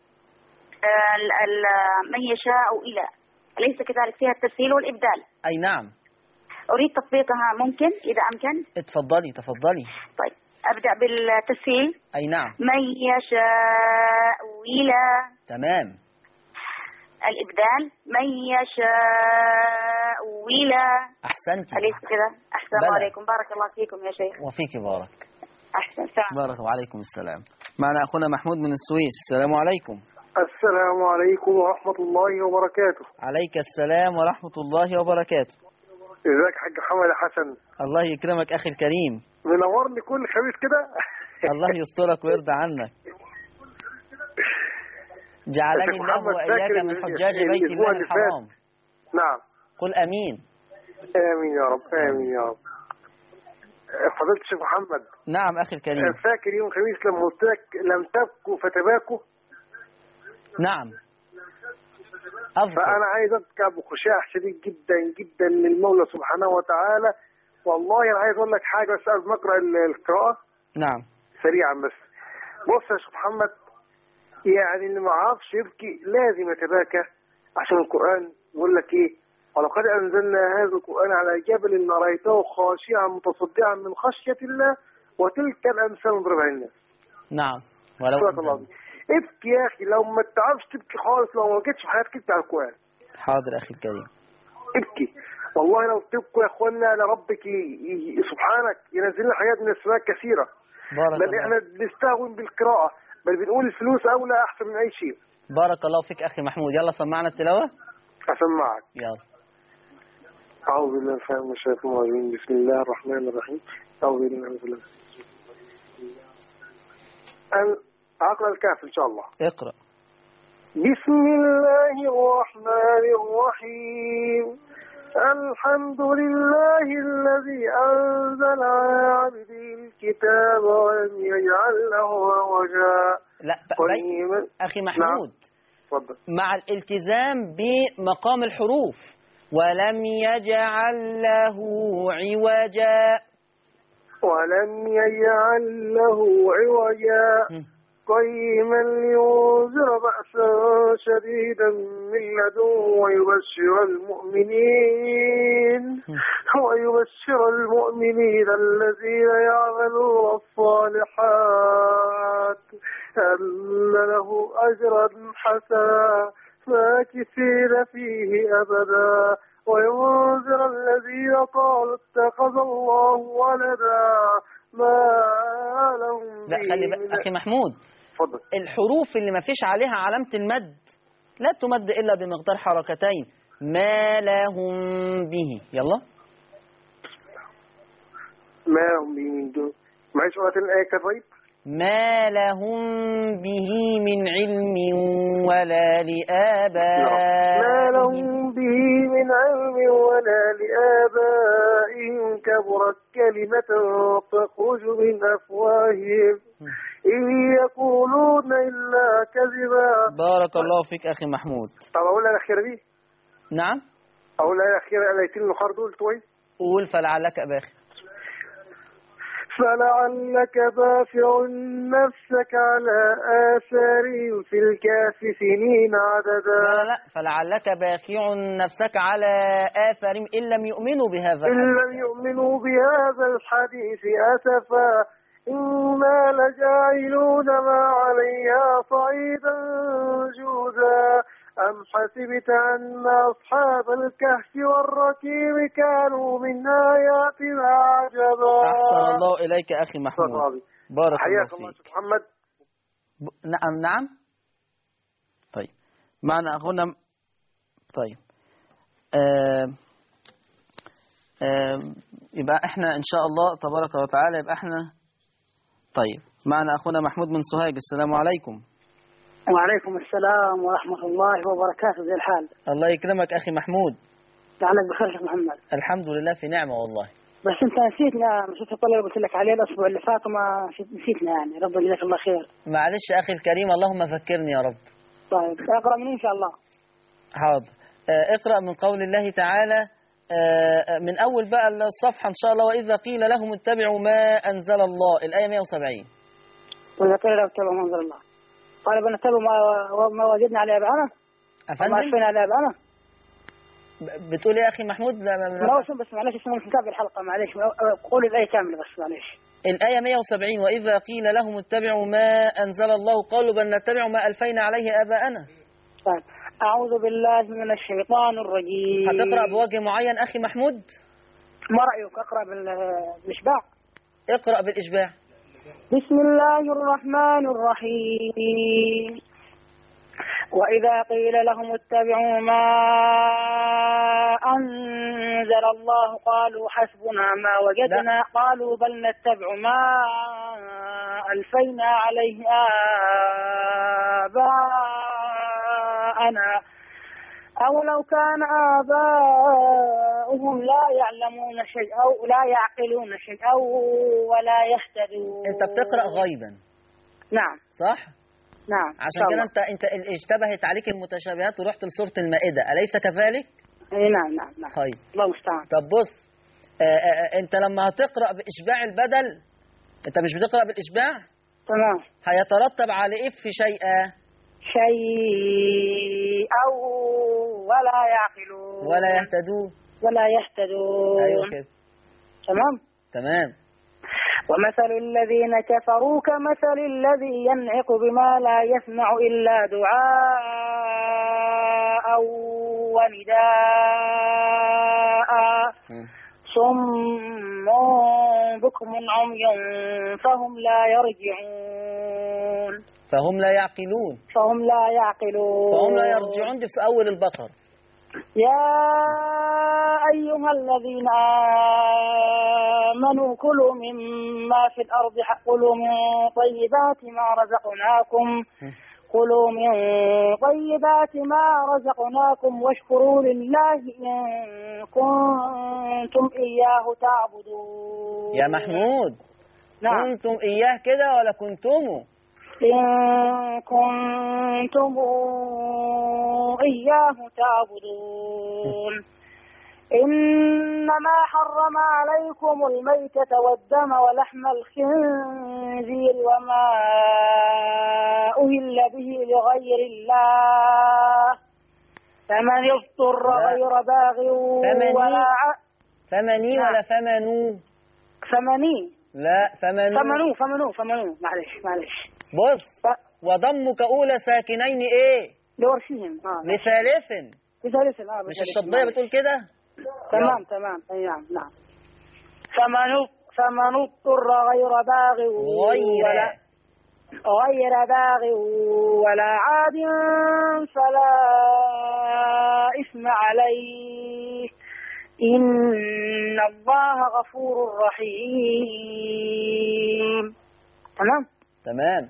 من يشاء إلى، أليس كذلك فيها التسهيل والإبدال؟ أي نعم. أريد تطبيقها ممكن إذا أمكن. تفضلي. طيب أبدأ بالتسهيل. أي نعم. من يشاء إلى. تمام. الإبدال من يشاء إلى. أحسنتي. أليس كذا؟ أحسن الله عليكم. بارك الله فيكم يا شيخ. وفيك بارك. أحسن. سلام. بارك. وعليكم السلام. معنا أخونا محمود من السويس. السلام عليكم. السلام عليكم ورحمة الله وبركاته. عليك السلام ورحمة الله وبركاته. ازيك يا حاج محمد حسن؟ الله يكرمك أخي الكريم. منورني كل خميس كده. الله يسترك ويرضى عنك. جعلني الله وإياك من حجاج بيت الله الحرام. نعم. قل أمين. آمين يا رب. آمين يا رب. فضيلة الشيخ محمد. نعم أخي الكريم. فاكر يوم خميس لما قلت لك لم تبكوا فتباكوا؟ نعم. أفضل. فأنا عايز أبكى بخشاع شديد جدا جدا للمولى سبحانه وتعالى. والله أنا عايز أقول لك حاجة بس قبل ما أقرأ القراءة. نعم. سريعا بس. بص يا شيخ محمد، يعني اللي ما عرفش يبكي لازم يتباكى، عشان القرآن يقول لك إيه؟ ولقد أنزلنا هذا القرآن على جبل رأيته خاشعا متصدعا من خشية الله وتلك الأمثال نضربها للناس. نعم. ابكي يا أخي، لو ما تعرفش تبكي خالص، لو ما جيتش في حياتك ابكي على القرآن. حاضر أخي الكريم. ابكي والله، لو تبكوا يا اخوانا لربك سبحانك ينزل لنا حاجات من السماء كثيرة. بل احنا بنستهون بالقراءة، بل بنقول الفلوس أولى أحسن من أي شيء. بارك الله فيك أخي محمود. يلا سمعنا التلاوة. أسمعك. يلا. أعوذ بالله من الشيطان الرجيم. بسم الله الرحمن الرحيم. أعوذ بالله من الشيطان الرجيم. أقرأ الكهف إن شاء الله. اقرأ. بسم الله الرحمن الرحيم. الحمد لله الذي أنزل على عبده الكتاب ولم يجعل له عوجا. لا أخي محمود. تفضل. مع الالتزام بمقام الحروف. ولم يجعل له عوجا. ولم يجعل له عوجا قيما لينذر بأسا شديدا من لدنه ويبشر المؤمنين الذين يعملون الصالحات أن له أجرا حسنا ماكثين فيه أبدا وينذر الذين قالوا اتخذ الله ولدا ما لهم. لا خلي أخي محمود. فضل. الحروف اللي ما فيش عليها علامة المد لا تمد إلا بمقدار حركتين. ما لهم به. يلا. ما لهم به من دون. معلش وقت الآية طيب. ما لهم به من علم ولا لآبائهم. ما لهم به من علم ولا لآبائهم كبرت كلمة تخرج من أفواههم إن يقولون إلا كذبا. بارك الله فيك أخي محمود. طب أقول الأخيرة دي؟ نعم. أقول الأخيرة الآيتين الأخر دول توي؟ قول فلعلك باخر. فلعلك بافع نفسك على آثارهم في الكهف سنين عددا. لا فلعلك باخع نفسك على آثارهم إن لم يؤمنوا بهذا الحديث أسفا إنا لجاعلون ما عليها صعيدا جودا أم حسبت أن أصحاب الكهف والرقيم كانوا من آياتنا عجبا. أحسن الله إليك أخي محمود. بارك الله فيك. الله محمد. نعم. طيب معنا أخونا. طيب يبقى احنا إن شاء الله تبارك وتعالى يبقى احنا. طيب معنا أخونا محمود من سوهاج. السلام عليكم. وعليكم السلام ورحمة الله وبركاته. زي الحال؟ الله يكرمك أخي محمود. لعلك بخير شيخ محمد. الحمد لله في نعمة والله. بس أنت نسيتنا، نسيت الطلب اللي قلت لك عليه الأسبوع اللي فات وما نسيتنا يعني. ربنا يجزاك الله خير. معلش أخي الكريم، اللهم فكرني يا رب. طيب اقرأ مني إن شاء الله. حاضر. اقرأ من قول الله تعالى من أول بقى الصفحة إن شاء الله. وإذا قيل لهم اتبعوا ما أنزل الله، الآية 170. وإذا قيل لهم اتبعوا ما أنزل الله قال بنتبعوا ما وجدنا عليه آباءنا وما عرفنا عليه آباءنا. بتقول يا أخي محمود؟ لا بس معلش اسمه مش متابع الحلقة، معلش قول الآية كاملة بس معلش. الآية 170. وإذا قيل لهم اتبعوا ما أنزل الله قالوا بل نتبع ما ألفينا عليه آباءنا. طيب أعوذ بالله من الشيطان الرجيم. هتقرأ بوجه معين أخي محمود؟ ما رأيك أقرأ بالإشباع؟ اقرأ بالإشباع. بسم الله الرحمن الرحيم. وإذا قيل لهم اتبعوا ما أنزل الله قالوا حسبنا ما وجدنا قالوا بل نتبع ما ألفينا عليه آباءنا أولو كان آباؤهم لا يعلمون شيئا أو لا يعقلون شيئا ولا يهتدون. أنت بتقرأ غيبا. نعم صح؟ نعم. عشان كده انت اشتبهت عليك المتشابهات ورحت لسورة المائدة، أليس كذلك؟ نعم. طيب الله المستعان. طب بص انت لما هتقرأ بإشباع البدل، انت مش بتقرأ بالإشباع؟ تمام. هيترتب على ايه في شيئا؟ شيء أو ولا يعقلون ولا يهتدون. أيوة كده. تمام. ومثل الذين كفروا كمثل الذي ينعق بما لا يسمع إلا دعاء ونداء صم بكم عمي فهم لا يرجعون. فهم لا يعقلون. فهم لا يرجعون. دي في أول البقرة. يا أيها الذين آمنوا كلوا مما في الأرض كلوا من طيبات ما رزقناكم واشكروا لله إن كنتم إياه تعبدون. يا محمود. نعم. كنتم إياه كده ولا كنتم؟ إن كنتم إياه تعبدون. إنما حرم عليكم الميتة والدم ولحم الخنزير وما أهل به لغير الله فمن اضطر غير باغ ولا ثمني ولا ثمنوا؟ ثمني. لا ثمنوا معلش. بص وضمك أولى ساكنين إيه؟ لورشهم لثالث. مش الشطبية بتقول كده؟ تمام. نعم. فمن اضطر غير باغ ولا عاد فلا إثم عليه إن الله غفور رحيم. تمام.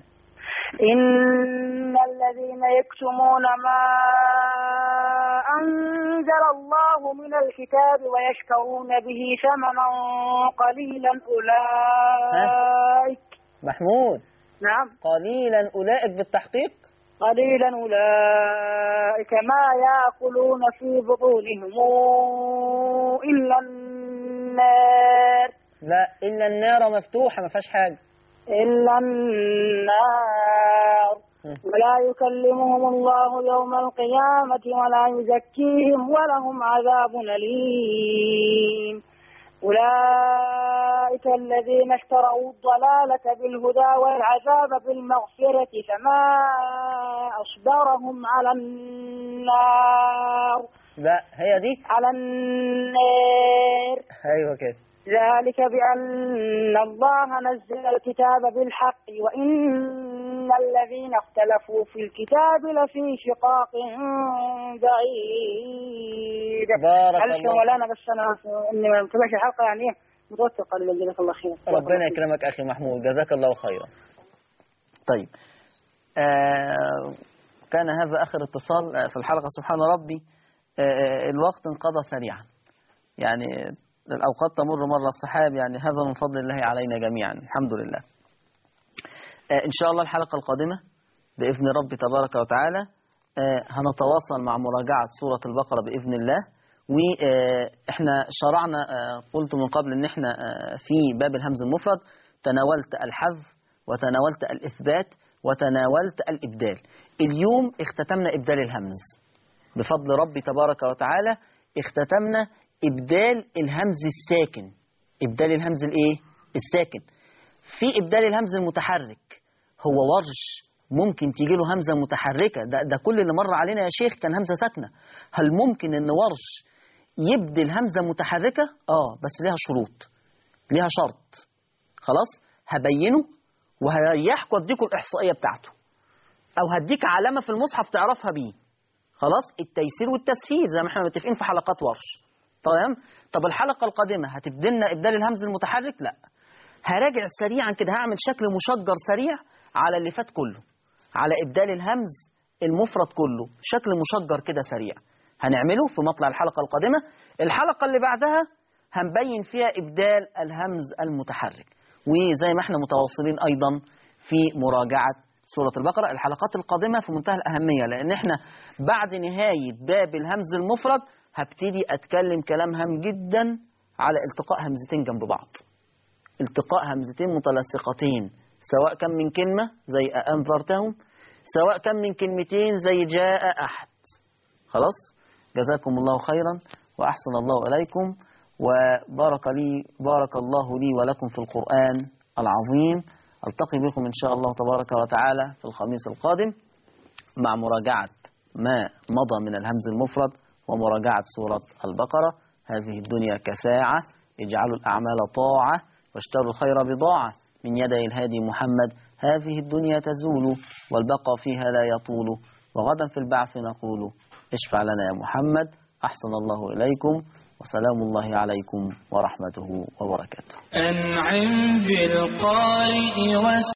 إن الذين يكتمون ما أنزل الله من الكتاب ويشترون به ثمنا قليلا أولئك. محمود. نعم. قليلا أولئك بالتحقيق. قليلا أولئك ما يأكلون في بطونهم إلا النار. لا، إلا النار مفتوحة ما فيهاش حاجة. إلا النار. ولا يكلمهم الله يوم القيامة ولا يزكيهم ولهم عذاب أليم. أولئك الذين اشتروا الضلالة بالهدى والعذاب بالمغفرة فما أصبرهم على النار. لا، هي دي على النار. أيوة كده. ذلك بأن الله نزل الكتاب بالحق وإن الذين اختلفوا في الكتاب لفي شقاق بعيد. بارك الله. مولانا بس أنا إني ما انتبهش الحلقة يعني إيه متوسط قليلا. جزاك الله خير. ربنا يكرمك أخي محمود، جزاك الله خيرا. طيب كان هذا آخر اتصال في الحلقة. سبحان ربي الوقت انقضى سريعا، يعني الأوقات تمر مر السحاب، يعني هذا من فضل الله علينا جميعا، الحمد لله. إن شاء الله الحلقة القادمة بإذن ربي تبارك وتعالى هنتواصل مع مراجعة سورة البقرة بإذن الله. وإحنا شرعنا قلت من قبل إن إحنا في باب الهمز المفرد تناولت الحذف وتناولت الإثبات وتناولت الإبدال. اليوم اختتمنا إبدال الهمز بفضل ربي تبارك وتعالى، اختتمنا إبدال الهمز الساكن. إبدال الهمز الإيه؟ الساكن. في إبدال الهمز المتحرك، هو ورش ممكن تيجي له همزة متحركة، ده كل اللي مر علينا يا شيخ كان همزة ساكنة. هل ممكن إن ورش يبدل همزة متحركة؟ بس ليها شروط، ليها شرط. خلاص هبينه وهريحكم واديكم الإحصائية بتاعته، أو هديك علامة في المصحف تعرفها بيه. خلاص التيسير والتسهيل زي ما احنا متفقين في حلقات ورش. تمام. طب الحلقة القادمة هتبدلنا إبدال الهمز المتحرك؟ لا، هراجع سريعا كده، هعمل شكل مشجر سريع على اللي فات كله، على إبدال الهمز المفرد كله، شكل مشجر كده سريع هنعمله في مطلع الحلقة القادمة. الحلقة اللي بعدها هنبين فيها إبدال الهمز المتحرك، وزي ما احنا متواصلين أيضا في مراجعة سورة البقرة. الحلقات القادمة في منتهى الأهمية، لأن احنا بعد نهاية باب الهمز المفرد هبتدي أتكلم كلام هام جدا على التقاء همزتين جنب بعض، التقاء همزتين متلصقتين، سواء كان من كلمة زي أنذرتهم، سواء كان من كلمتين زي جاء أحد. خلاص جزاكم الله خيرا وأحسن الله إليكم، وبارك الله لي ولكم في القرآن العظيم. ألتقي بكم إن شاء الله تبارك وتعالى في الخميس القادم مع مراجعة ما مضى من الهمز المفرد ومراجعة سورة البقرة. هذه الدنيا كساعة، اجعلوا الأعمال طاعة واشتروا الخير بضاعة من يدي الهادي محمد. هذه الدنيا تزول والبقى فيها لا يطول، وغدا في البعث نقول اشفع لنا يا محمد. أحسن الله إليكم وسلام الله عليكم ورحمته وبركاته. أنعم بالقارئ